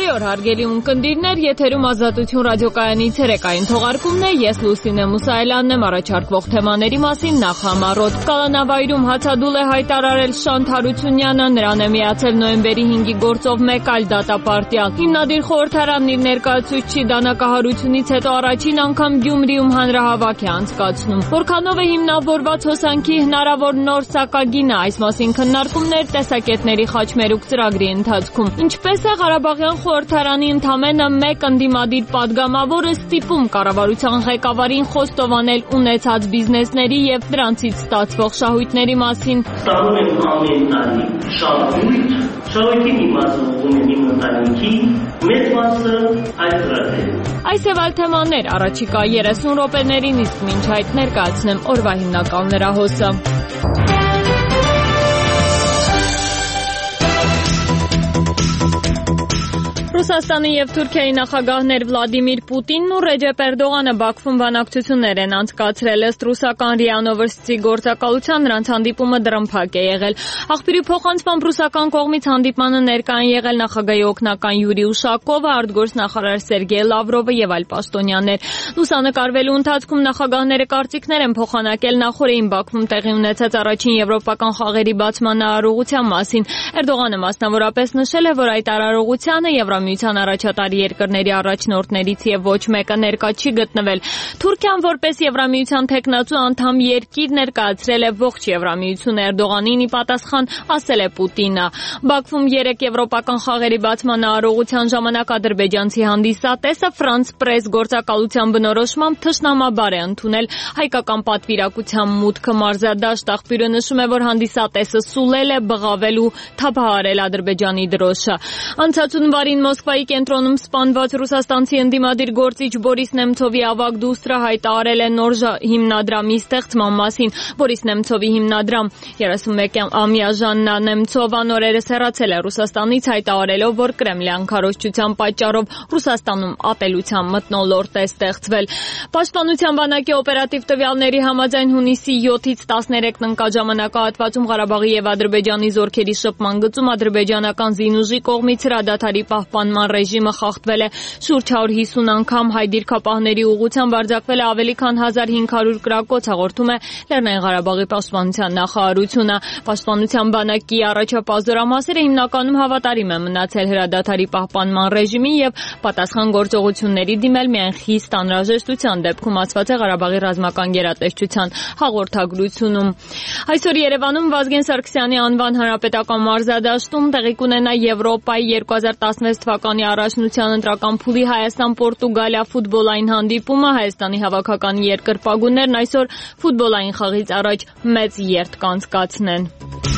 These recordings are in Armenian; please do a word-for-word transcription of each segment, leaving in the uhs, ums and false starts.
Բարի օր, հարգելի ունկնդիրներ, եթերում Ազատություն ռադիոկայանի ցերեկային թողարկումն է, ես Լուսինե Մուսայելյանն եմ, առաջարկվող թեմաների մասին նախ համառոտ։ Կալանավայրում հացադուլ է հայտարարել Շանթ Հարությունյանը, նրան է միացել նոյեմբերի հինգի գործով մեկ այլ դատապարտյալ։ Հիմնադիր խորհրդարանն իր ներկայացուցչի դանակահարությունից հետո առաջին անգամ Գյումրիում հանրահավաք է անցկացնում։ Որքանով է հիմնավորված հոսանքի հնարավոր նոր սակագինը, այս մասին քննարկումներ տեսակետների խաչմերուկ ծրագրի ընթացքում։ Ինչպես է Ղարաբաղյան խորհրդարանի ընդամենը մեկ ընդդիմադիր падգամավորը ստիպում կառավարության ղեկավարին խոստովանել ունեցած բիզնեսների եւ դրանցից ստացվող շահույթների մասին։ Ստանում են ամեն տարի շահույթ, շահույթի մի մասը ուղղում են իմ ընտանիքի, մեծ մասը այդ ծրագրերին։ Այս եւ այլ թեմաներ առաջիկա երեսուն րոպեներին, իսկ մինչ այդ ներկայացնեմ օրվա հիմնական լրահոսը։ Ռուսաստանի եւ Թուրքիայի նախագահներ Վլադիմիր Պուտինն ու Ռեջեփ Էրդողանը Բաքվում բանակցություններ են անցկացրել, ըստ ռուսական րիա Նովոստի գործակալության նրանց հանդիպումը դրամփակ է եղել։ Աղբյուրի փոխանցմամբ ռուսական կողմից հանդիպմանը ներկա են եղել նախագահի օգնական Յուրի Ուշակովը, արտգործնախարար Սերգեյ Լավրովը եւ այլ պաշտոնյաներ։ Լուսանկարվելու ընթացքում նախագահները կարծիքներ են փոխանակել նախորդին Բաքվում տեղի ունեցած առաջին եվրոպական խաղերի բացման արարողության մասին։ Էրդողանը մասնավորապես նշել է, որ այդ արարողությանը Եվրամիության առաջատարի երկրների առաջնորդներից եւ ոչ մեկը ներկա չի գտնվել։ Թուրքիան որպես Եվրամիության թեկնածու անդամ երկիր ներկայացրել է ողջ Եվրամիությունը Էրդողանին ի պատասխան ասել է Պուտինը։ Բաքվում երեք եվրոպական խաղերի բացման արարողության ժամանակ ադրբեջանցի հանդիսատեսը Ֆրանս Պրես գործակալության բնորոշմամբ թշնամաբար է ընդունել հայկական պատվիրակության մուտքը մարզադաշտ։ Աղբյուրը նշում է, որ հանդիսատեսը սուլել է բղավել ու թափահարել Ադրբեջանի դրոշը։ Անցած հունվարին Մոսկվայի կենտրոնում սպանված ռուսաստանցի ընդդիմադիր գործիչ Բորիս Նեմցովի ավագ դուստրը հայտարարել է նոր հիմնադրամի ստեղծման մասին։ Բորիս Նեմցովի հիմնադրամ երեսունմեկամյա Ժաննա Նեմցովան օրերս հեռացել է Ռուսաստանից, հայտարարելով, որ կրեմլյան քարոզչության պատճառով Ռուսաստանում ատելության մթնոլորտ է ստեղծվել։ Պաշտպանության բանակի օպերատիվ տվյալների համաձայն հունիսի յոթից տասներեքն ընկած ժամանակահատվածում Ղարաբաղի եւ Ադրբեջանի զորքերի շփման գծում ադրբեջանական զինուժի կողմից հրադադարի պահպանման ռեժիմը խախտվել է շուրջ հարյուր հիսուն անգամ, հայ դիրքապահների ուղղությամբ արձակվել է ավելի քան հազար հինգ հարյուր կրակոց, հաղորդում է Լեռնային Ղարաբաղի պաշտպանության նախարարությունը։ Պաշտպանության բանակի առաջապահ զորամասերը հիմնականում հավատարիմ են մնացել հրադադարի պահպանման ռեժիմին եւ պատասխան գործողությունների դիմել միայն խիստ անհրաժեշտության դեպքում, ասված է Ղարաբաղի ռազմական գերատեսչության հաղորդագրությունում։ Այսօր Երևանում Վազգեն Սարգսյանի անվան հանրապետական մարզադաշտում տեղի կունենա Եվրոպայի երկու հազար տասնվեց թվականի առաջնության ընտրական փուլի Հայաստան-Պորտուգալիա ֆուտբոլային հանդիպումը։ Հայաստանի հավաքական երկրպագուներն այսօր ֆուտբոլային խաղից առաջ մեծ երթ կանցկացնեն։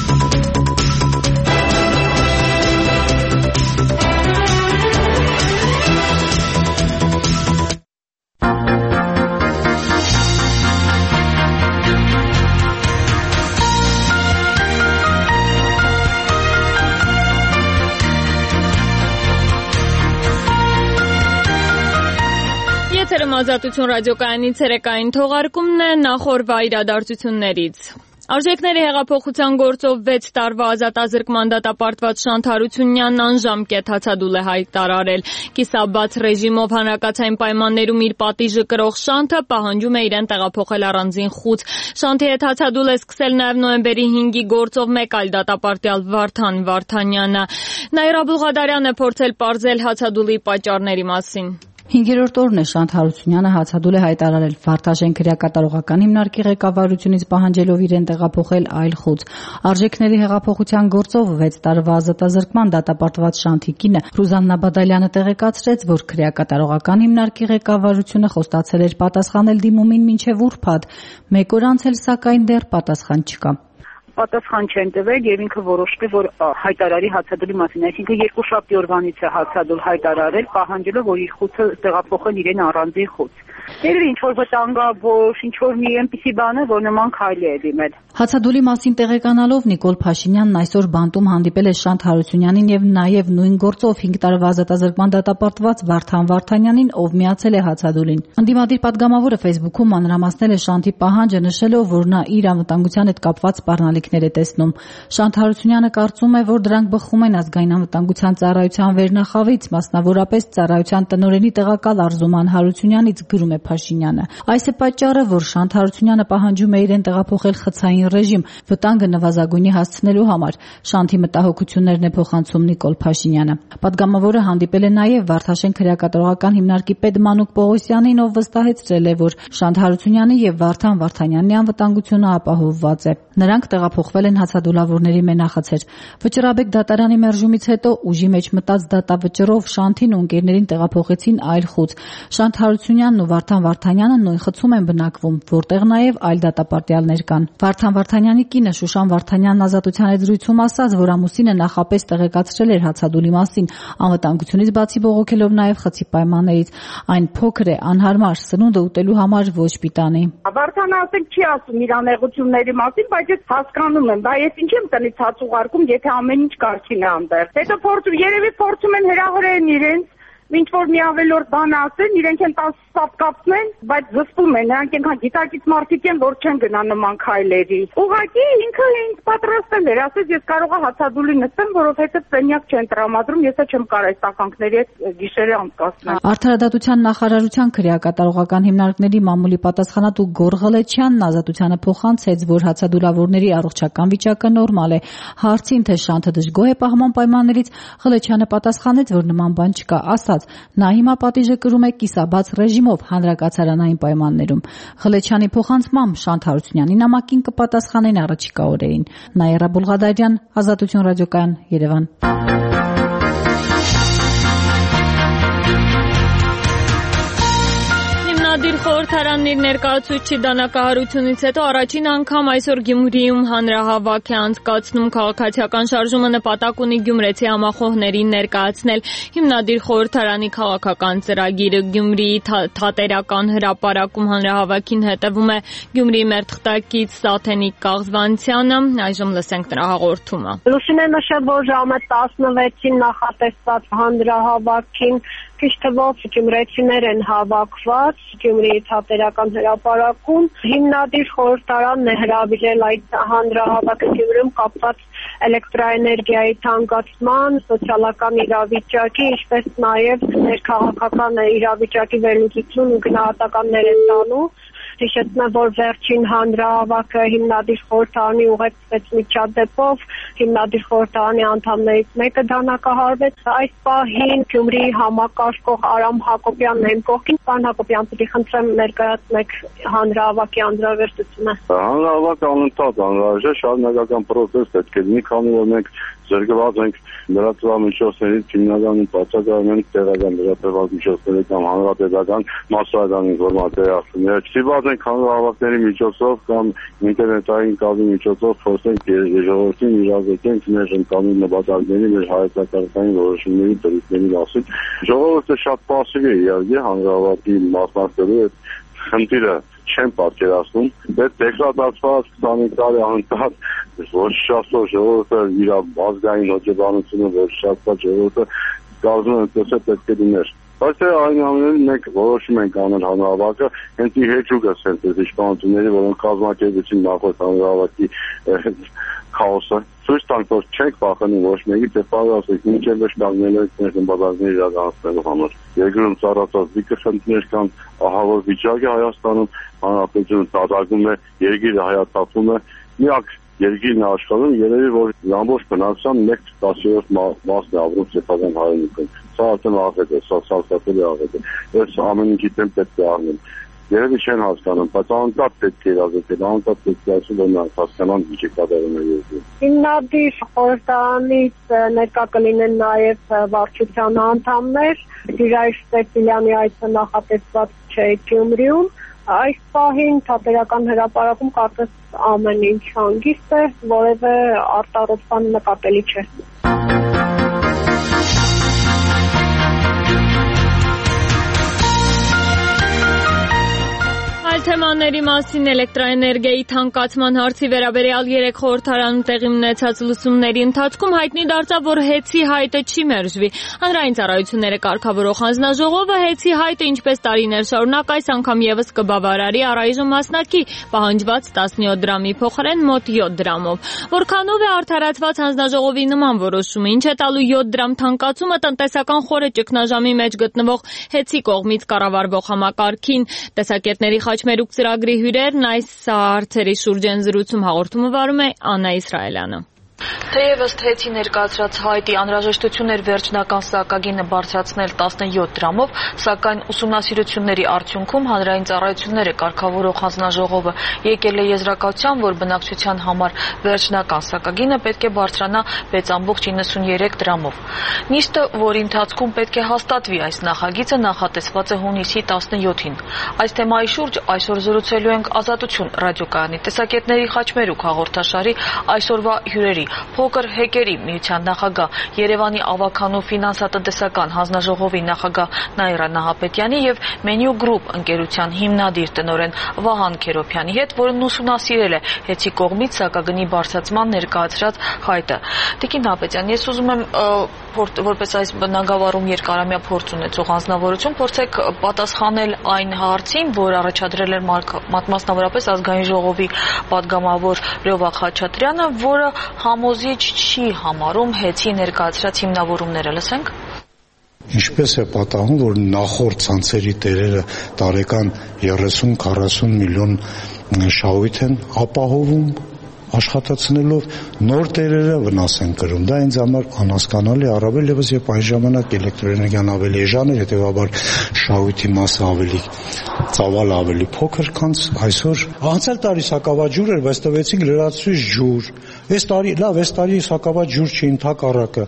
Եթերում Ազատություն ռադիոկայանի ցերեկային թողարկումն է, նախորդ իրադարձություններից։ Արժեքների հեղափոխության գործով վեց տարվա ազատազրկման դատապարտված Շանթ Հարությունյանն անժամկետ հացադուլ է հայտարարել։ Կիսաբաց ռեժիմով հանրակացային պայմաններում իր պատիժը կրող Շանթը պահանջում է իրեն տեղափոխել առանձին խուց։ Շանթի հետ հացադուլ է սկսել նաև նոյեմբերի հինգի գործով մեկ այլ դատապարտյալ Վարդան Վարդանյանը։ Նաիրա Բուլղադարյանն է փորձել պարզել հացադուլի պատճառների մասին։ Հինգերորդ օրն է Շանթ Հարությունյանը հացադուլ է հայտարարել Վարդաշեն քրեակատարողական հիմնարկի ղեկավարությունից պահանջելով իրեն տեղափոխել այլ խուց։ Արժեքների հեղափոխության գործով վեց տարվա ազատազրկման դատապարտված Շանթի կինը Ռուզաննա Բադալյանը տեղեկացրեց, որ քրեակատարողական հիմնարկի ղեկավարությունը խոստացել էր պատասխանել դիմումին մինչև ուրբաթ։ Մեկ օր անց էլ սակայն դեռ պատասխան չկա։ Պատասխան չեն տվել եւ ինքը որոշել, որ հայտարարի հացադուլի մասին, այսինքն երկուշաբթի օրվանից է հացադուլ հայտարարել, պահանջելով, որ իր խուցը տեղափոխեն իրեն առանձին խուց։ Երևի ինչ-որ վտանգավոր, ինչ-որ մի այնպիսի բան է, որ նման քայլ է դիմել։ Հացադուլի մասին տեղեկանալով Նիկոլ Փաշինյանն այսօր բանտում հանդիպել է Շանթ Հարությունյանին եւ նաեւ նույն գործով հինգ տարվա ազատազրկման դատապարտված Վարդան Վարդանյանին, ով միացել է հացադուլին։ Ընդդիմադիր պատգամավորը Facebook-ում մանրամասնել է Շանթի պահանջը, նշելով, որ նա իր անվտանգության հետ կապված սպառնալիք կարիքներ է տեսնում։ Շանթ Հարությունյանը կարծում է, որ դրանք բխում են ազգային անվտանգության ծառայության վերնախավից, մասնավորապես ծառայության տնօրենի տեղակալ Արզուման Հարությունյանից, գրում է Փաշինյանը։ Այս է պատճառը, որ Շանթ Հարությունյանը պահանջում է իրեն տեղափոխել խցային ռեժիմ, վտանգը նվազագույնի հասցնելու համար։ Շանթի մտահոգություններն է փոխանցում Նիկոլ Փաշինյանը։ Պատգամավորը հանդիպել է նաև Վարդաշենք քրեակատարողական հիմնարկի պետ Մանուկ Պողոսյանին, ով վստահեցրել է, որ Շանթ Հարությունյանի եւ Վարդան Վարդանյանի անվտանգությունը ապահովված է։ Նրանք տեղափոխվել են հացադուլավորների մենախցեր։ Վճռաբեկ դատարանի մերժումից հետո ուժի մեջ մտած դատավճռով Շանթին ու ընկերներին տեղափոխեցին այլ խուց։ Շանթ Հարությունյանն ու Վարդան Վարդանյանը նույն խցում են բնակվում, որտեղ նաև այլ դատապարտյալներ կան։ Վարդան Վարդանյանի կինը Շուշան Վարդանյանն Ազատության հետ զրույցում ասաց, որ ամուսինը նախապես տեղեկացրել էր հացադուլի մասին, անվտանգությունից բացի բողոքելով նաև խցի պայմաններից։ Այն փոքր է, անհարմար, սնունդը ուտելու համար ոչ պիտանի։ Վարդանը ասել չի ասում իր անեղությունների մասին, բայց ես հասկանում եմ, բայց ես ինչ եմ տնից հաց ուղարկում, եթե ամեն ինչ կարգին է այնտեղ։ Հետո փորձում, երևի փորձում են հրահրեն իրենց, ինչ որ մի ավելորդ բան ասեն, իրենք են տաս սապկացնեն, բայց զսպում են, նրանք այնքան գիտակից մարդիկ են, որ չեն գնա նման քայլերի։ Ուղղակի ինքը ինձ պատրաստել էր, ասեց ես կարող եմ հացադուլի նստեմ, որովհետև սենյակ չեն տրամադրում, ես չեմ կարող այս տականքների հետ գիշերը անցկացնել։ Արդարադատության նախարարության քրեակատարողական հիմնարկների մամուլի պատասխանատու Գոր Ղլեչյանն Ազատությանը փոխանցեց, որ հացադուլավորների առողջական վիճակը նորմալ է։ Հարցին, թե Շանթը դժգոհ է պահման պայմաններից, Ղլեչյանը պատասխանեց, որ նման բան չկա, ասաց. նա հիմա պատիժը կրում է կիսաբաց ռեժիմով հանրակացարանային պայմաններում։ Ղլեչյանի փոխանցմամբ Շանթ Հարությունյանի նամակին կպատասխանեն առաջիկա օրերին։ Նաիրա Բուլղադարյան, Ազատություն ռադիոկայան, Երևան։ Հիմնադիր խորհրդարանն իր ներկայացուցչի դանակահարությունից հետո առաջին անգամ այսօր Գյումրիում հանրահավաք է անցկացնում։ Քաղաքացիական շարժումը նպատակ ունի գյումրեցի համախոհներին ներկայացնել հիմնադիր խորհրդարանի քաղաքական ծրագիրը։ Գյումրիի թատերական հրապարակում հանրահավաքին հետևում է Գյումրիի մեր թղթակից Սաթենիկ Կաղզվանցյանը։ Այժմ լսենք նրա հաղորդումը։ Լուսինե նշել, որ ժամը տասնվեցին նախատեսված հանրահավաքին քիչ թվով գյումրեցիներ են հավաքված Գյումրիի թատերական հրապարակում։ Հիմնադիր խորհրդարանն է հրավիրել այդ հանրահավաքը Գյումրիում կապված էլեկտրաէներգիայի թանկացման, սոցիալական իրավիճակի, ինչպես նաև ներքաղաքական իրավիճակի վերլուծություն ու գնահատականներ են տալու։ Հիշեցնեմ, որ վերջին հանրահավաքը հիմնադիր խորհրդարանի ուղեկցվեց միջադեպով, հիմնադիր խորհրդարանի անդամներից մեկը դանակահարվեց։ Այս պահին Գյումրիի համակարգող Արամ Հակոբյանն է իմ կողքին։ Պարոն Հակոբյան, պիտի խնդրեմ ներկայացնեք հանրահավաքի անձրևերտությունը։ Հանրահավաքը անընդհատ անհրաժեշտ է, շարունակական պրոցես պետք է լինի, քանի որ մենք զրկված ենք լրատվամիջոցներից, հիմնականում բացակայում ենք տեղական լրատվամիջոցների կամ հանրապետական մասսայական ինֆորմացիայի ստիպված ենք հանրահավաքների միջոցով կամ ինտերնետային կազմի միջոցով փորձենք ժողովրդին իրազեկենք մեր ընկալի նպատակների, մեր հայեցակարգային որոշումների դրույթների մասին։ Ժողովուրդը շատ պասիվ է իհարկե հանրահավաքի մասնակցելու այդ խնդիրը չեն պատկերացնում, բայց դեգրադացված քսանուց տարի անընդհատ ոչ շահսով ժողովուրդը իր ազգային հոգեբանությունը, ոչ շահսված ժողովուրդը կարծում եմ տեսել պետք է լիներ։ Բայց այն ամենին մենք որոշում ենք անել հանրահավաքը, հենց ի հեճուկը սենց իշխանությունների, որոնք կազմակերպեցին նախորդ հանրահավաքի քաոսը։ Ցույց տանք, որ չենք փախնում ոչ մեկի, թե պատասխանենք մինչև վերջ կանգնել ենք մեր նպատակների իրականացնելու համար։ Երկրում ծառացած դիքը խնդիրներ կան, ահավոր վիճակ է Հայաստանում, հանրապետությունը դատարկում է, երկիրը հայացածում է, միակ երկիրն աշխարհում երևի որ ամբողջ բնակչության մեկ տասներորդ մասն է ապրում սեփական հայրենիքում։ Սա արդեն աղետ է, սա սարսափելի աղետ է։ Ես ամեն ինչի դեմ պետք է առնեմ։ Երևի չեն հասկանում, բայց անընդհատ պետք է իրազեկել, անընդհատ պետք է ասել, որ նրանք հասկանան ինչի կատարում է երկրում։ Հիմնադիր խորհրդարանից ներկա կլինեն նաև վարչության անդամներ, Գյուրայր Ստեփիլյանի այցը նախատեսված չէ Գյումրիում։ Այս պահին թատերական հրապարակում կարծես ամեն ինչ հանգիստ է, որևէ արտառոց նկատելի չէ։ Այլ թեմաների մասին էլեկտրաէներգիայի թանկացման հարցի վերաբերյալ երեք խորհրդարանում տեղի ունեցած լսումների ընթացքում հայտնի դարձավ, որ հեծի հայտը չի մերժվի։ Հանրային ծառայությունները կարգավորող հանձնաժողովը հեծի հայտը ինչպես տարիներ շարունակ այս անգամ եւս կբավարարի առայժմ մասնակի պահանջված տասնյոթ դրամի փոխարեն մոտ յոթ դրամով։ Որքանով է արդարացված հանձնաժողովի նման որոշումը, ինչ է տալու յոթ դրամ թանկացումը տնտեսական խորը ճգնաժամի մեջ գտնվող հեծի կողմից կառավարվող համակարգին։ Տեսակետների Խաչմերուկ ծրագրի հյուրերն այս հարցերի շուրջ են զրուցում, հաղորդումը վարում է Աննա Իսրայելյանը։ Թեև ըստ հեծի ներկայացրած հայտի անհրաժեշտություն էր վերջնական սակագինը բարձրացնել տասնյոթ դրամով, սակայն ուսումնասիրությունների արդյունքում հանրային ծառայությունները կարգավորող հանձնաժողովը եկել է եզրակացության, որ բնակչության համար վերջնական սակագինը պետք է բարձրանա վեց կόμma իննսուններեք դրամով։ Նիստը, որի ընթացքում պետք է հաստատվի այս նախագիծը, նախատեսված է հունիսի տասնյոթին։ Այս թեմայի շուրջ այսօր զրուցելու ենք Ազատություն ռադիոկայանի տեսակետների Խաչմերուկ հաղորդաշարի այսօրվա հյուրերի Փոքր հեկերի միության նախագահ, Երևանի ավագանու ֆինանսատնտեսական հանձնաժողովի նախագահ Նաիրա Նահապետյանի եւ Menu Group ընկերության հիմնադիր տնօրեն Վահան Քերոփյանի հետ, որն ուսումնասիրել է հեծի կողմից սակագնի բարձրացման ներկայացրած հայտը։ Տիկին Նահապետյան, ես ուզում եմ որպես այս բնագավառում երկարամյա փորձ ունեցող անձնավորություն փորձեք պատասխանել այն հարցին, որ առաջադրել էր մասնավորապես ազգային ժողովի պատգամավոր Լյովա Խաչատրյանը, որը համոզիչ չի համարում հեծի ներկայացրած հիմնավորումները, լսենք։ Ինչպես է պատահում, որ նախորդ ցանցերի տերերը տարեկան երեսուն քառասուն միլիոն շահույթ են ապահովում աշխատացնելով, նոր տերերը վնաս են կրում։ Դա ինձ համար անհասկանալի, առավել ևս երբ այն ժամանակ էլեկտրոէներգիան ավելի էժան էր, հետևաբար շահույթի մասը ավելի ծավալ ավելի փոքր, քան այսօր։ Անցյալ տարի սակավաջուր էր, բայց տվեցինք լրացուցիչ ջուր։ Այս տարի, լավ, այս տարի սակավաջ ջուր չի, ընդհակառակը։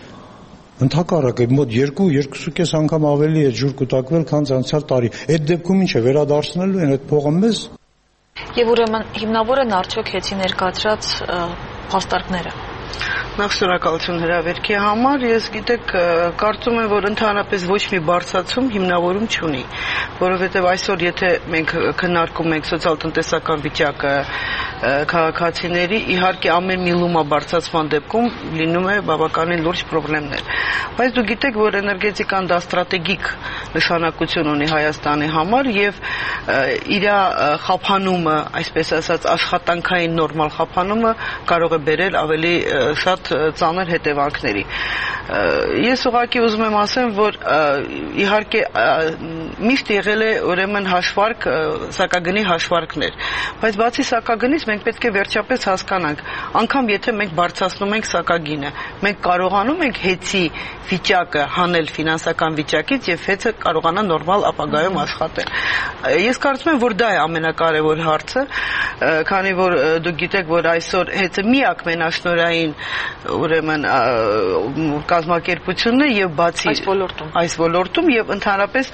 Ընդհակառակը մոտ երկու, երկուսուկես անգամ ավելի է ջուր կուտակվել, քան անցյալ տարի։ Այդ դեպքում ինչ է, վերադարձնելու են այդ փողը մեզ։ Եվ ուրեմն հիմնավոր են արդյոք հեծի ներկայացրած փաստարկները։ Նախ շնորհակալություն հրավերքի համար, ես գիտեք, կարծում եմ, որ ընդհանրապես ոչ մի բարձրացում հիմնավորում չունի, որովհետև այսօր եթե մենք քննարկում ենք սոցիալ-տնտեսական վիճակը քաղաքացիների, իհարկե ամեն մի լումա բարձրացման դեպքում լինում է բավականին լուրջ խնդիրներ։ Բայց դու գիտեք, որ էներգետիկան դա ստրատեգիկ նշանակություն ունի Հայաստանի համար եւ իր խափանումը, այսպես ասած, աշխատանքային նորմալ խափանումը կարող է բերել ավելի շատ ծանր հետևանքների։ Ես ուղղակի ուզում եմ ասեմ, որ իհարկե միշտ եղել է ուրեմն հաշվարկ, սակագնի հաշվարկներ, բայց բացի սակագնից մենք պետք է վերջապես հասկանանք, անգամ եթե մենք բարձրացնում ենք սակագինը, մենք կարողանում ենք հեծի վիճակը հանել ֆինանսական վիճակից եւ հեծը կարողանա նորմալ ապագայում աշխատել։ Ես կարծում եմ, որ դա է ամենակարևոր հարցը, քանի որ դուք գիտեք, որ այսօր հեծը միակ մենաշնորհային ուրեմն կազմակերպությունն է եւ բացի այս ոլորտում այս ոլորտում եւ ընդհանրապես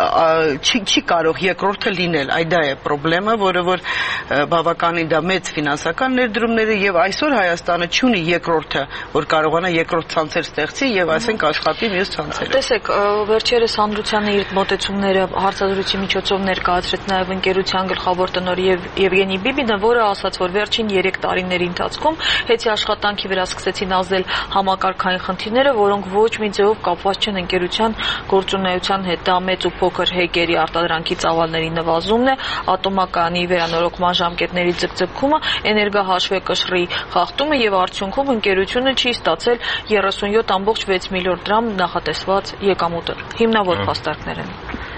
չի չի կարող երկրորդը լինել, այ դա է խնդրեմը, որը որ բավականին դա մեծ ֆինանսական ներդրումներ է եւ այսօր Հայաստանը չունի երկրորդը, որ կարողանա երկրորդ ցանցեր ստեղծի եւ ասենք աշխատի մյուս ցանցերը։ Տեսեք, վերջերս հանրությանը իր մոտեցումները հարցազրույցի միջոցով ներկայացրեց նաեւ ընկերության գլխավոր տնօրեն Եվգենի Բիբինը, որը ասաց, որ վերջին երեք տարիների ընթացքում հեծի աշխատանքի վրա սկսեցին ազդել համակարգային խնդիրները, որոնք ոչ մի ձևով կապված չեն ընկերության գործունեության հետ։ Դա մեծ ու փոքր հեկերի արտադրանքի ծավալների նվազումն է, ատոմակայանի վերանորոգման ժամկետների ձգձգումը, էներգահաշվեկշռի խախտումը եւ արդյունքում ընկերությունը չի ստացել երեսունյոթ կόμma վեց միլիոն դրամ նախատեսված եկամուտը։ Հիմնավոր փաստարկներ են։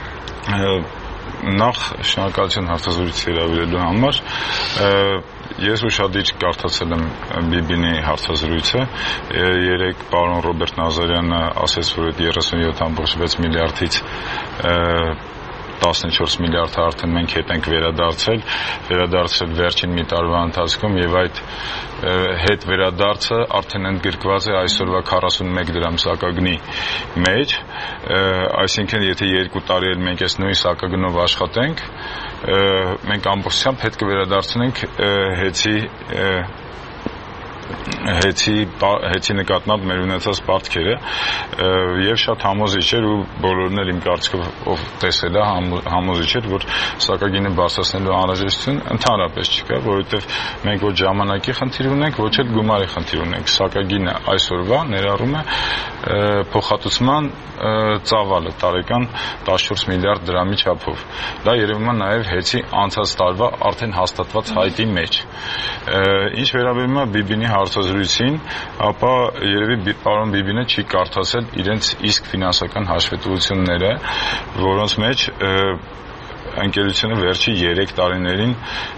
Նախ շնորհակալություն հարցազրույցի հրավիրելու համար։ Ես ուշադիր կարդացել եմ Բիբինի հարցազրույցը։ Երեք պարոն Ռոբերտ Նազարյանը ասաց, որ այդ երեսունյոթ կόμma վեց միլիարդից տասնչորս միլիարդը արդեն մենք հետ ենք վերադարձել, վերադարձել վերջին մի տարվա ընթացքում եւ այդ հետ վերադարձը արդեն ընդգրկված է այսօրվա քառասունմեկ դրամ սակագնի մեջ, այսինքն եթե երկու տարի էլ մենք այս նույն սակագնով աշխատենք, մենք ամբողջությամբ հետ կվերադարձնենք հեծի հեծի հեծի նկատմամբ մեր ունեցած պարտքերը եւ շատ համոզիչ էր ու բոլորն էլ իմ կարծիքով ով տեսել է համոզիչ էր որ սակագինը բարձրացնելու անհրաժեշտություն ընդհանրապես չկա որովհետեւ մենք ոչ ժամանակի խնդիր ունենք ոչ էլ գումարի խնդիր ունենք սակագինը այսօրվա ներառում է փոխհատուցման ծավալը տարեկան տասնչորս միլիարդ դրամի չափով դա երևում է նաեւ հեծի անցած տարվա արդեն հաստատված հայտի մեջ ինչ վերաբերում է Բիբինի հարցազրույցին, ապա երևի պարոն Բիբինը չի կարդացել իրենց իսկ ֆինանսական հաշվետվությունները, որոնց մեջ ընկերությունը վերջի երեք տարիներին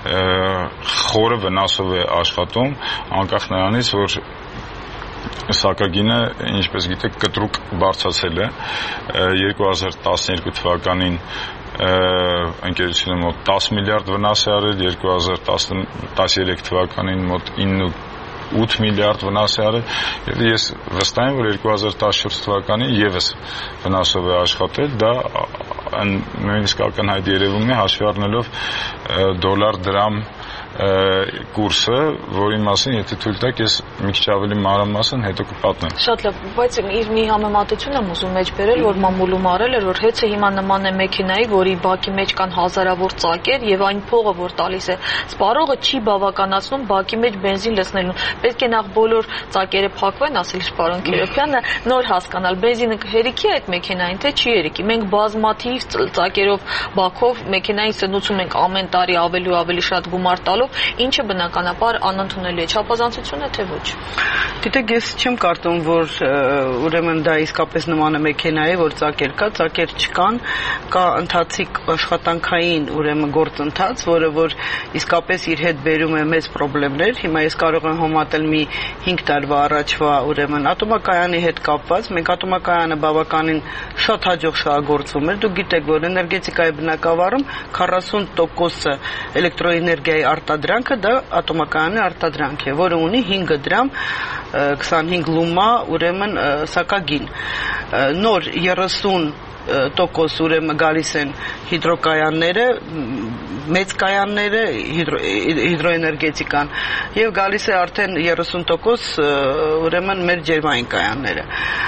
խորը վնասով է աշխատում, անկախ նրանից, որ սակագինը, ինչպես գիտեք, կտրուկ բարձրացել է երկու հազար տասներկու թվականին ընկերությունը մոտ տասը միլիարդ վնաս է արել, երկու հազար տասներեք թվականին մոտ ինը միլիարդ վնաս է արել եւ ես վստահ եմ որ երկու հազար տասնչորս թվականին եւս վնասով է աշխատել դա նույնիսկ ակնհայտ երևում է հաշվի առնելով դոլար դրամ կուրսը, որի մասին եթե թույլ տաք ես մի քիչ ավելի մանրամասն հետո կպատնեմ։ Շատ լավ, բայց իր մի համեմատություն եմ ուզում մեջ բերել, որ մամուլում արել էր, որ հեծը հիմա նման է մեքենայի, որի բակի մեջ կան հազարավոր ծակեր եւ այն փողը, որ տալիս է սպառողը չի բավականացնում բակի մեջ բենզին լցնելուն։ Պետք է նախ բոլոր ծակերը փակվեն, ասել պարոն Քերոփյանը, նոր հասկանալ բենզինը հերիքի է այդ մեքենային, թե չի հերիքի։ Մենք բազմաթիվ ծակերով բակով մեքենային սնուցում ենք ամեն տարի ավելի ու ավելի շատ գումար տալով, ինչը բնականաբար անընդունելի է, չափազանցություն է թե ոչ։ Գիտեք, ես չեմ կարծում, որ ուրեմն դա իսկապես նման է մեքենայի, որ ծակեր կա, ծակեր չկան, կա ընթացիկ աշխատանքային ուրեմն գործընթաց, որը որ իսկապես իր հետ բերում է մեծ խնդիրներ։ Հիմա ես կարող եմ համատել մի հինգ տարվա առաջվա ուրեմն ատոմակայանի հետ կապված, մենք ատոմակայանը բավականին շատ հաջող շահագործվում էր։ Դուք գիտեք, որ էներգետիկայի բնակավարում քառասուն տոկոսը էլեկտրոէներգիայի արտադրանքը դա ատոմակայանի արտադրանք է, որը ունի հինգ դրամ քսանհինգ լումա ուրեմն սակագին։ Նոր երեսուն տոկոս ուրեմն գալիս են հիդրոկայանները, մեծ կայանները, հիդրոէներգետիկան եւ գալիս է արդեն երեսուն տոկոս ուրեմն մեր ջերմային կայանները։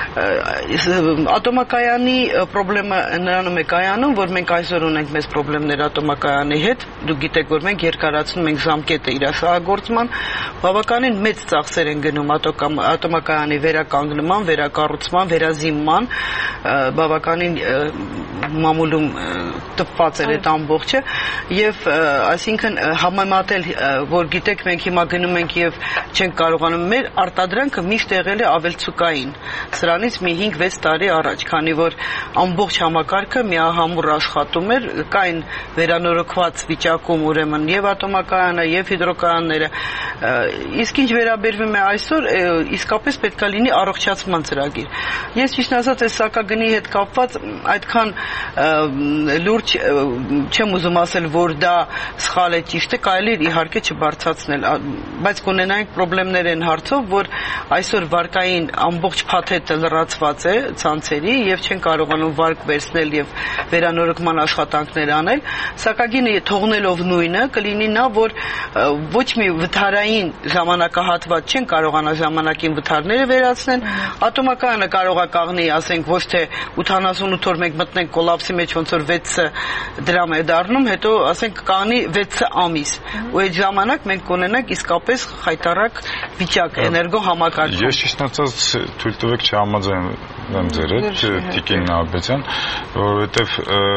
Ատոմակայանի խնդրը նրանում է կայանում, որ մենք այսօր ունենք մեծ խնդիրներ ատոմակայանի հետ։ Դուք գիտեք, որ մենք երկարացնում ենք ժամկետը իր շահագործման, բավականին մեծ ծախսեր են գնում ատոմակայանի վերականգնման, վերակառուցման, վերազինման, բավականին մամուլում տպված էր այդ ամբողջը եւ այսինքն համեմատել որ գիտեք մենք հիմա գնում ենք եւ չենք կարողանում մեր արտադրանքը միշտ եղել է ավելցուկային սրանից մի հինգ վեց տարի առաջ քանի որ ամբողջ համակարգը միահամուռ աշխատում էր կային վերանորոգված վիճակում ուրեմն եւ ատոմակայանը եւ հիդրոկայանները իսկ ինչ վերաբերվում է այսօր իսկապես պետք է լինի առողջացման ծրագիր ես ճիշտ ասած այս սակագնի հետ կապված այդքան լուրջ չեմ ուզում ասել, որ դա սխալ է, ճիշտ է, կարելի է իհարկե չբարձրացնել, բայց կունենանք խնդիրներ են հարցով, որ այսօր վարկային ամբողջ փաթեթը լրացված է ցանցերի եւ չեն կարողանում վարկ վերցնել եւ վերանորոգման աշխատանքներ անել, սակագինը թողնելով նույնը կլինի նա, որ ոչ մի վթարային ժամանակահատված չեն կարողանա ժամանակին վթարները վերացնեն, ատոմակայանը կարող է կաղնի, ասենք, ոչ թե ութանասունութ օր մենք մտնենք կոլապսի մեջ ոնց որ վեց դրամ է դառնում, հետո ասենք կանի վեց ամիս։ Ու այդ ժամանակ մենք կունենանք իսկապես խայտարակ վիճակ էներգո համակարգում։ Ես ճիշտ ասած թույլ տվեք չհամաձայնեմ ձեր հետ, Տիկին Նահապետյան, որովհետև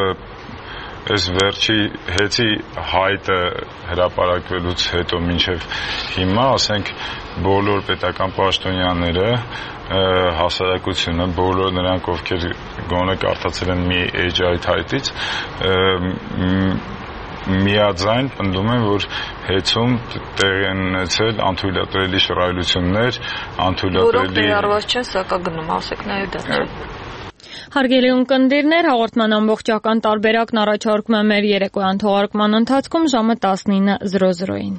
այս վերջի հեծի հայտը հրապարակվելուց հետո մինչև հիմա, ասենք, բոլոր պետական պաշտոնյաները հասարակությունը, բոլոր նրանք, ովքեր գոնե կարդացել են մի էջ այդ հայտից, միաձայն պնդում են, որ հեծում տեղի են ունեցել անթույլատրելի շռայլություններ, անթույլատրելի... Որոնք ներառված չեն սակագնում, ասեք նաև դա չէ։ Հարգելի ունկնդիրներ, հաղորդման ամբողջական տարբերակն առաջարկում է մեր երեկոյան թողարկման ընթացքում ժամը տասնինը զրո զրոյին։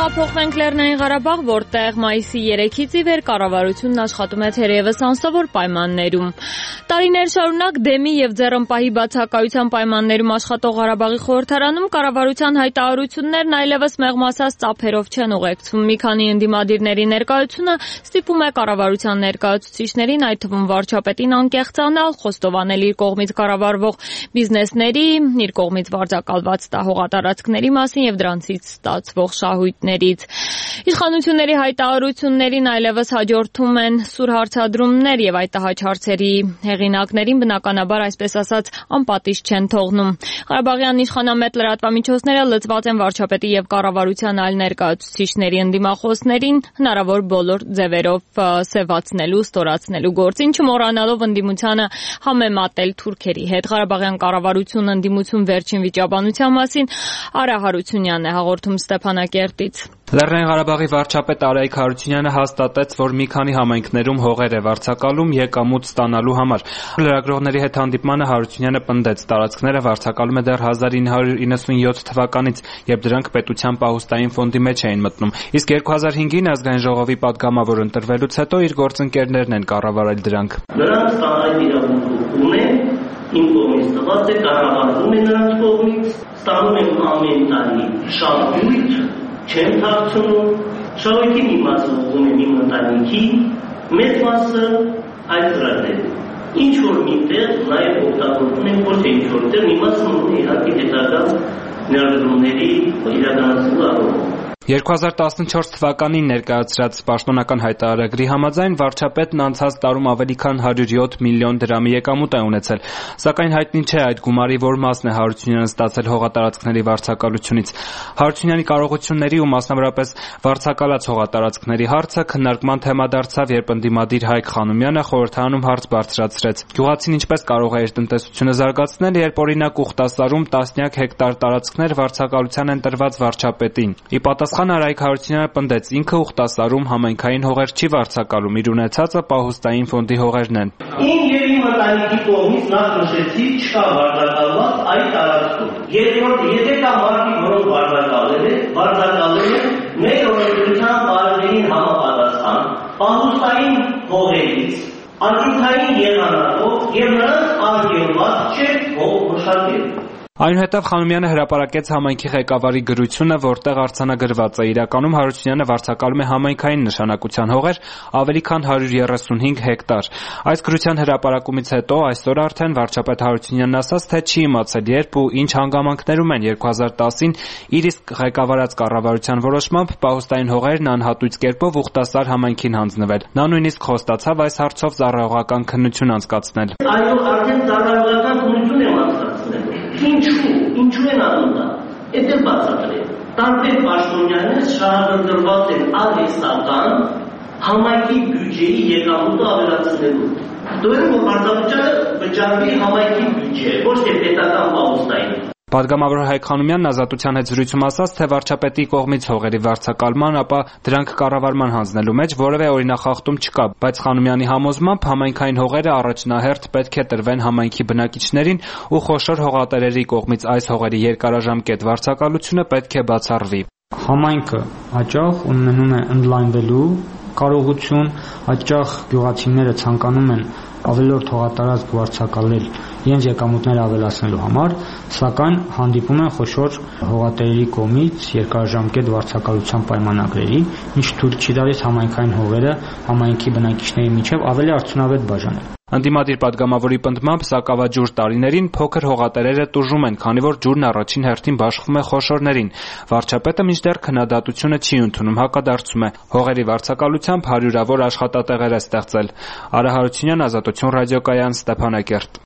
Տեղափոխվենք Լեռնային Ղարաբաղ, որտեղ մայիսի երեքից ի վեր կառավարությունն աշխատում է թերևս անսովոր պայմաններում։ Տարիներ շարունակ դեմի եւ ձեռնպահի բացակայության պայմաններում աշխատող Ղարաբաղի խորհրդարանում կառավարության հայտարարություններն այլևս մեղմասած ծափերով չեն ուղեկցում։ Մի քանի ընդդիմադիրների ներկայությունը ստիպում է կառավարության ներկայացուցիչներին, այդ թվում վարչապետին, անկեղծանալ, խոստովանել իր կողմից կառավարվող բիզնեսների, իր կողմից վարձակալված հողատարածքների մասին եւ դրանցից ստացվող շահույթներից։ Իշխանությունների հայտարարություններին այլևս հաջորդում են սուր հարցադրումներ եւ այդ տհաճ հարցերի հեղինակներին բնականաբար այսպես ասած անպատիժ չեն թողնում։ Ղարաբաղյան իշխանամետ լրատվամիջոցները լծված են վարչապետի եւ կառավարության այլ ներկայացուցիչների ընդդիմախոսներին հնարավոր բոլոր ձևերով սևացնելու, ստորացնելու գործին, չմոռանալով ընդդիմությանը համեմատել թուրքերի հետ։ Ղարաբաղյան կառավարությունը ընդդիմություն վերջին վիճաբանության մասին Արա Հարությունյանն է հաղորդում Ստեփանակերտից։ Լեռնային Ղարաբաղի վարչապետ Արայիկ Հարությունյանը հաստատեց, որ մի քանի համայնքներում հողեր է վարձակալում եկամուտ ստանալու համար։ Լրագրողների հետ հանդիպմանը Հարությունյանը պնդեց, տարածքները վարձակալում է դեռ հազար ինը հարյուր իննսունյոթ թվականից, երբ դրանք պետության պահուստային ֆոնդի մեջ էին մտնում։ Իսկ երկու հազար հինգին ազգային ժողովի պատգամավոր ընտրվելուց հետո իր գործընկերներն են կառավարել դրանք։ Նրանք ստանալ իրավունք ունեն, իմ կողմից տված է, կառավարվում է նրանց կողմից, ստանում են ամեն տարի շահույթ, չեն թաքցնում, շահույթի մի մասը ուղղում են իմ ընտանիքի, մեծ մասը այդ ծրագրերին։ Ինչ որ միտեղ նաև օգտագործում են, ոչ թե ինչ որտեղ մի մասը ունի իհարկե հետագա ներդրումների իրականացնելու առումով։ երկու հազար տասնչորս թվականին ներկայացրած պաշտոնական հայտարարագրի համաձայն վարչապետն անցած տարում ավելի քան հարյուր յոթ միլիոն դրամի եկամուտ է ունեցել, սակայն հայտնի չէ այդ գումարի որ մասն է Հարությունյանը ստացել հողատարածքների վարձակալությունից։ Հարությունյանի կարողությունների ու մասնավորապես վարձակալած հողատարածքների հարցը քննարկման թեմա դարձավ, երբ ընդդիմադիր Հայկ Խանոմյանը խորհրդարանում հարց բարձրացրեց։ Գյուղացին ինչպես կարող է իր տնտեսությունը զարգացնել, երբ օրինակ Ուխտասարում տասնյակ հեկտար տարածքներ վարձակալության են տրված վարչապետին։ Ի պատասխան Արայիկ Հարությունյանը պնդեց, ինքը Ուխտասարում համայնքային հողեր չի վարձակալում, իր ունեցածը պահուստային ֆոնդի հողերն են։ Իմ եւ իմ ընտանիքի կողմից նախ նշեցի, չկա վարձակալված այդ տարածքում։ Երկրորդ, եթե կա մարդիկ, որոնք վարձակալել են, վարձակալել են մեր օրենսդրության բարերին համապատասխան պահուստային հողերից, ակնթային եղանակով եւ նրանց արգելված չէ հող մշակել։ Այնուհետև Խանոմյանը հրապարակեց համայնքի ղեկավարի գրությունը, որտեղ արձանագրված է իրականում Հարությունյանը վարձակալում է համայնքային նշանակության հողեր ավելի քան հարյուր երեսունհինգ հեկտար։ Այս գրության հրապարակումից հետո այսօր արդեն վարչապետ Հարությունյանն ասաց, թե չի իմացել երբ ու ինչ հանգամանքներում են երկու հազար տասին իր իսկ ղեկավարած կառավարության որոշմամբ պահուստային հողերն անհատույց կերպով Ուխտասար համայնքին հանձնվել։ Նա նույնիսկ խոստացավ այս հարցով ծառայողական քննություն անցկացնել։ Այո, արդեն ծառայողական քննություն եմ անցկացնել։ Ինչու, ինչու են անում դա, էդ էլ բացատրել, տարբեր պաշտոնյաներ շահագրգռված են արհեստական համայնքի բյուջեի եկամուտը ավելացնելու, դուրն որ արտադրությունը վճարվի համայնքի բյուջե, ոչ թե պետական պահուստային։ Պատգամավոր Հայկ Խանոմյանն Ազատության հետ զրույցում ասաց, թե վարչապետի կողմից հողերի վարձակալման, ապա դրանք կառավարման հանձնելու մեջ որևէ օրինախախտում չկա, բայց Խանոմյանի համոզմամբ համայնքային հողերը առաջնահերթ պետք է տրվեն համայնքի բնակիչներին ու խոշոր հողատերերի կողմից այս հողերի երկարաժամկետ վարձակալությունը պետք է բացառվի։ Համայնքը հաճախ ունենում է ընդլայնվելու կարողություն, հաճախ գյուղացիները ցանկանում են ավելորդ հողատարածք վարձակալել իրենց եկամուտները ավելացնելու համար, սակայն հանդիպում են խոշոր հողատերերի կողմից երկարաժամկետ վարձակալության պայմանագրերի, ինչ թույլ չի տալիս համայնքային հողերը համայնքի բնակիչների միջև ավելի արդյունավետ բաժանել։ Ընդդիմադիր պատգամավորի պնդմամբ սակավաջուր տարիներին փոքր հողատերերը տուժում են, քանի որ ջուրն առաջին հերթին բաշխվում է խոշորներին։ Վարչապետը մինչդեռ քննադատությունը չի ընդունում, հակադարձում է։ Հողերի վարձակալությամբ հարյուրավոր աշխատատեղեր է ստեղծել։ Արա Հարությունյան, Ազատություն ռադիոկայան, Ստեփանակերտ։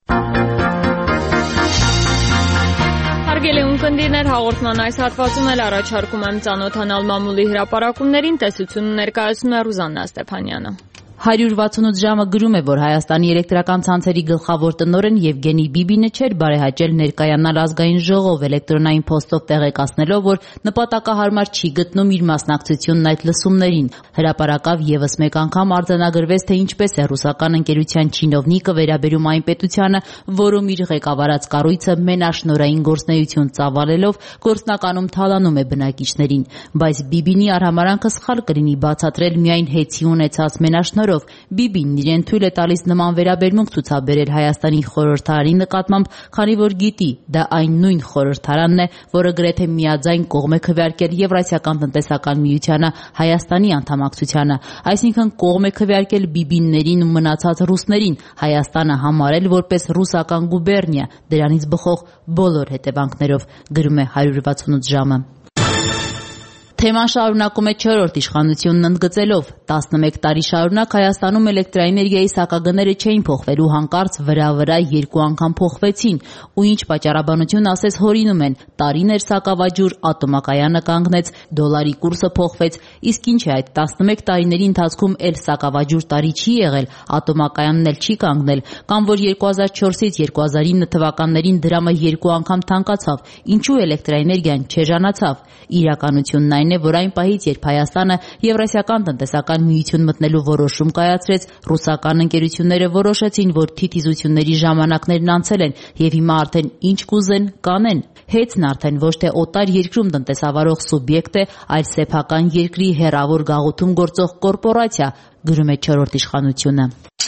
Հարգելի ունկնդիրներ, հաղորդման այս հատվածում էլ առաջարկում եմ ծանոթանալ մամուլի հրապարակումներին, տեսությունը ներկայացնում է Ռուզաննա Ստեփանյանը։ հարյուր վաթսունութ ժամը գրում է, որ Հայաստանի էլեկտրական ցանցերի գլխավոր տնօրեն Եվգենի Բիբինը չէր բարեհաճել ներկայանալ ազգային ժողով էլեկտրոնային փոստով տեղեկացնելով, որ նպատակահարմար չի գտնում իր մասնակցությունն այդ լսումներին։ Հրապարակավ եւս մեկ անգամ արձանագրվեց, թե ինչպես է ռուսական ընկերության չինովնիկը վերաբերում այն պետությանը, որում իր ղեկավարած կառույցը մենաշնորհային գործունեություն ծավալելով գործնականում թալանում է բնակիչներին։ Բայց Բիբինի արհամարանքը սխալ կլինի բացատրել միայն հեծի ունեցած մենաշնորհով։ Բիբին իրեն թույլ է տալիս նման վերաբերմունք ցուցաբերել Հայաստանի խորհրդարանի նկատմամբ, քանի որ գիտի, դա այն նույն խորհրդարանն է, որը գրեթե միաձայն կողմ է քվեարկել Եվրասիական տնտեսական միությանը Հայաստանի անդամակցությանը, այսինքն կողմ է քվեարկել բիբիններին ու մնացած ռուսներին, Հայաստանը համարել որպես ռուսական գուբերնիա, դրանից բխող բոլոր հետևանքներով, գրում է հարյուր վաթսունութ ժամը։ Թեման շարունակում է չորրորդ իշխանությունն ընդգծելով. տասնմեկ տարի շարունակ Հայաստանում էլեկտրաէներգիայի սակագները չէին փոխվելու, հանկարծ վրա-վրա երկու անգամ փոխվեցին, ու ինչ պատճառաբանություն ասես հորինում են, տարիներ սակավաջուր, ատոմակայանը կանգնեց, դոլարի կուրսը փոխվեց, իսկ ինչ է այդ տասնմեկ տարիների ընթացքում էլ սակավաջուր տարի չի եղել, ատոմակայանն էլ չի կանգնել, կամ որ երկու հազար չորսից երկու հազար ինը թվականներին դրամը երկու անգամ թանկացավ, ինչու էլեկտրաէներգիան չեժանացավ։ Իրականությունն այն է, որ այն պահից, երբ Հայաստանը Եվրասիական տնտեսական միություն մտնելու որոշում կայացրեց, ռուսական ընկերությունները որոշեցին, որ թիթիզությունների ժամանակներն անցել են եւ հիմա արդեն ինչ կուզեն կանեն։ Հեծն արդեն ոչ թե օտար երկրում տնտեսավարող սուբյեկտ է, այլ սեփական երկրի հեռավոր գաղութում գործող կորպորացիա, գրում է չորրորդ իշխանությունը։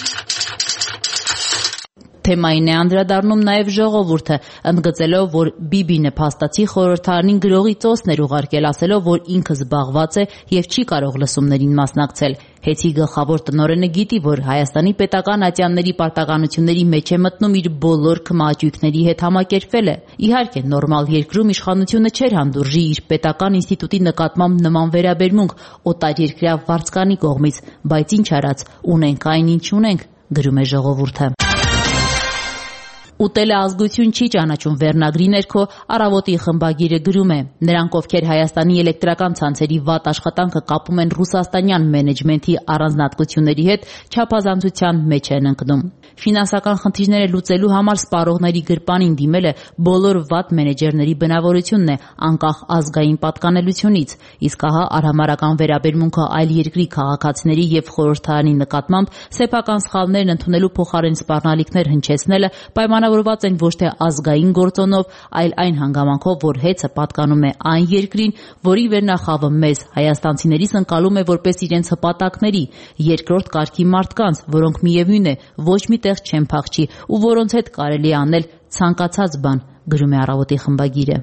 Թեմային է անդրադառնում նաև ժողովուրդը, ընդգծելով, որ Բիբինը փաստացի խորհրդարանին գրողի ծոսն էր ուղարկել, ասելով, որ ինքը զբաղված է եւ չի կարող լսումներին մասնակցել։ Հեծի գլխավոր տնօրենը գիտի, որ Հայաստանի պետական ատյանների պարտականությունների մեջ է մտնում իր բոլոր քմահաճույքների հետ համակերպելը։ Իհարկե, նորմալ երկրում իշխանությունը չէր հանդուրժի իր պետական ինստիտուտի նկատմամբ նման վերաբերմունք օտարերկրյա վարձկանի կողմից, բայց ինչ արած, ունենք այն, ինչ ունենք, գրում է ժողովուրդը։ Ուտելը ազգություն չի ճանաչում վերնագրի ներքո Առավոտի խմբագիրը գրում է. նրանք, ովքեր Հայաստանի էլեկտրական ցանցերի վատ աշխատանքը կապում են ռուսաստանյան մենեջմենթի առանձնահատկությունների հետ, չափազանցության մեջ են ընկնում։ Ֆինանսական խնդիրները լուծելու համար սպառողների գրպանին դիմելը բոլոր վատ մենեջերների բնավորությունն է, անկախ ազգային պատկանելությունից, իսկ ահա արհամարական վերաբերմունքը այլ երկրի քաղաքացիների եւ խորհրդարանի նկատմամբ սեփական սխալներն ընդունելու փոխարեն սպառնալիքներ հնչեցնելը պայմանավորված են ոչ թե ազգային գործոնով, այլ այն հանգամանքով, որ հեծը պատկանում է այն երկրին, որի վերնախավը մեզ հայաստանցիներիս ընկալում է որպես իրենց հպատակների, երկրորդ կարգի մարդկանց, որոնք միևնույն է ոչ մի տեղ չեն փախչի ու որոնց հետ կարելի է անել ցանկացած բան, գրում է Առավոտի խմբագիրը։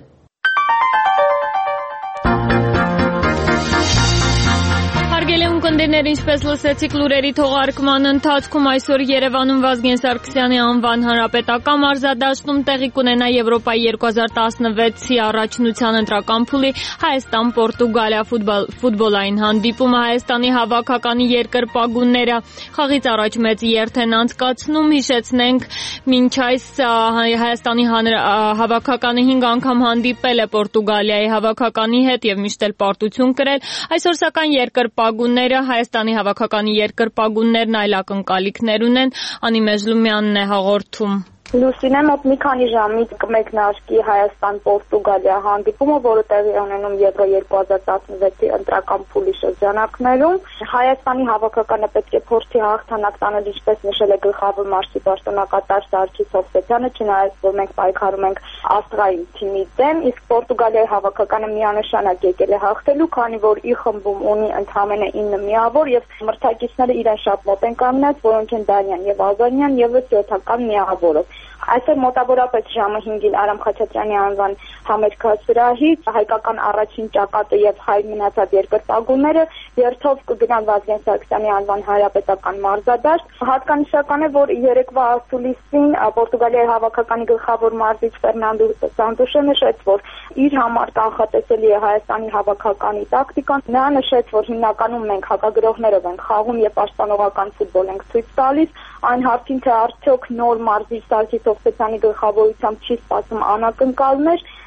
Ընկերներ, ինչպես լսեցիք լուրերի թողարկման ընթացքում, այսօր Երևանում Վազգեն Սարգսյանի անվան հանրապետական մարզադաշտում տեղի կունենա Եվրոպայի երկու հազար տասնվեցի առաջնության ընտրական փուլի Հայաստան-Պորտուգալիա ֆուտբոլային հանդիպումը։ Հայաստանի հավաքականի երկրպագունները խաղից առաջ մեծ երթ են անցկացնում։ Հիշեցնենք, մինչ այս Հայաստանի հավաքականը հինգ անգամ հանդիպել է Պորտուգալիայի հավաքականի հետ եւ միշտ էլ պարտություն կրել։ Այսօր սակայն երկրպագունները Հայաստանի հավաքականի երկրպագուններն այլ ակնկալիքներ ունեն։ Անի Մեժլումյանն է հաղորդում։ Լուսինե, մոտ մի քանի ժամից կմեկնարկի Հայաստան-Պորտուգալիա հանդիպումը, որը տեղի ունենում Եվրո երկու հազար տասնվեցի ընտրական փուլի շրջանակներում։ Հայաստանի հավաքականը պետք է փորձի հաղթանակ տանել, ինչպես նշել է գլխավոր մարզի պաշտոնակատար Սարգիս Հովսեփյանը, չնայած որ մենք պայքարում ենք աստղային թիմի դեմ, իսկ Պորտուգալիայի հավաքականը միանշանակ եկել է հաղթելու, քանի որ ի խմբում ունի ընդամենը ինը միավոր եւ մրցակիցները իրեն շատ մոտ են կանգնած, որոնք են Դանիան եւ Ալբանիան եւ յոթական միավորով։ Այսօր մոտավորապես ժամը հինգին Արամ Խաչատրյանի անվան համերգասրահից հայկական առաջին ճակատը եւ հայ մնացած երկրպագունները երթով կգնան Վազգեն Սարգսյանի անվան հանրապետական մարզադաշտ։ Հատկանշական է, որ երեկվա ասուլիսին Պորտուգալիայի հավաքականի գլխավոր մարզիչ Ֆերնանդո Սանտուշը նշեց, որ իր համար կանխատեսելի է Հայաստանի հավաքականի տակտիկան։ Նա նշեց, որ հիմնականում մենք հակագրողներով ենք խաղում եւ պաշտպանողական ֆուտբոլ ենք ցույց տալիս, այն հարցին թե արդյոք նոր մարզիչ Սարգիս Հովսեփյանի գլխավորությամբ չի սպասում անակնկալներ,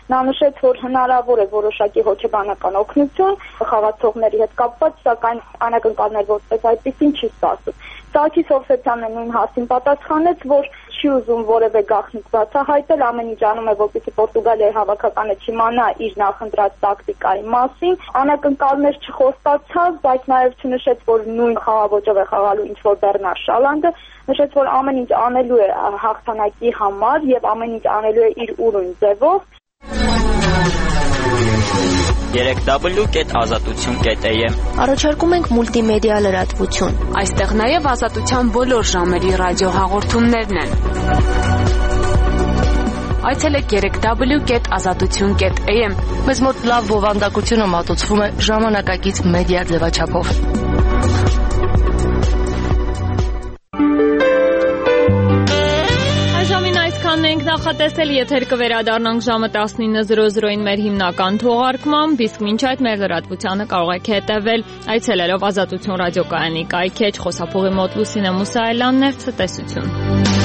Նա նշեց, որ հնարավոր է որոշակի հոգեբանական օգնություն խաղացողների հետ կապված, սակայն անակնկալներ որպես այդպեսին չի սպասում։ Սարգիս Հովսեփյանը նույն հարցին պատասխանեց, որ չի ուզում որևէ գաղտնիք բացահայտել, ամեն ինչ անում է, որպեսզի Պորտուգալիայի հավաքականը չիմանա իր նախընտրած տակտիկայի մասին։ Անակնկալներ չխոստացավ, բայց նաև չնշեց, որ նույն խաղաոճով է խաղալու ինչ որ Բեռնար Շալանդը, նշեց, որ ամեն ինչ անելու է հաղթանակի համար եւ ամեն ինչ անելու է իր ուրույն ձևով։ երեք w կետ ազատություն կետ a m Առաջարկում ենք մուլտիմեդիա լրատվություն։ Այստեղ նաև ազատության բոլոր ժամերի ռադիոհաղորդումներն են։ Այցելեք երեք w կետ ազատություն կետ a m Մեզ մոտ լավ բովանդակությունը մատուցվում է ժամանակակից մեդիա ձևաչափով։ Ենք նախատեսել, եթեր կվերադառնանք ժամը տասնինը զրո զրոին մեր հիմնական թողարկմամբ, իսկ մինչ այդ մեր լրատվությանը կարող եք հետևել այցելելով Ազատություն ռադիոկայանի կայքեջ, խոսափողի մոտ Լուսինե Մուսայելյանն էր, ցտեսություն։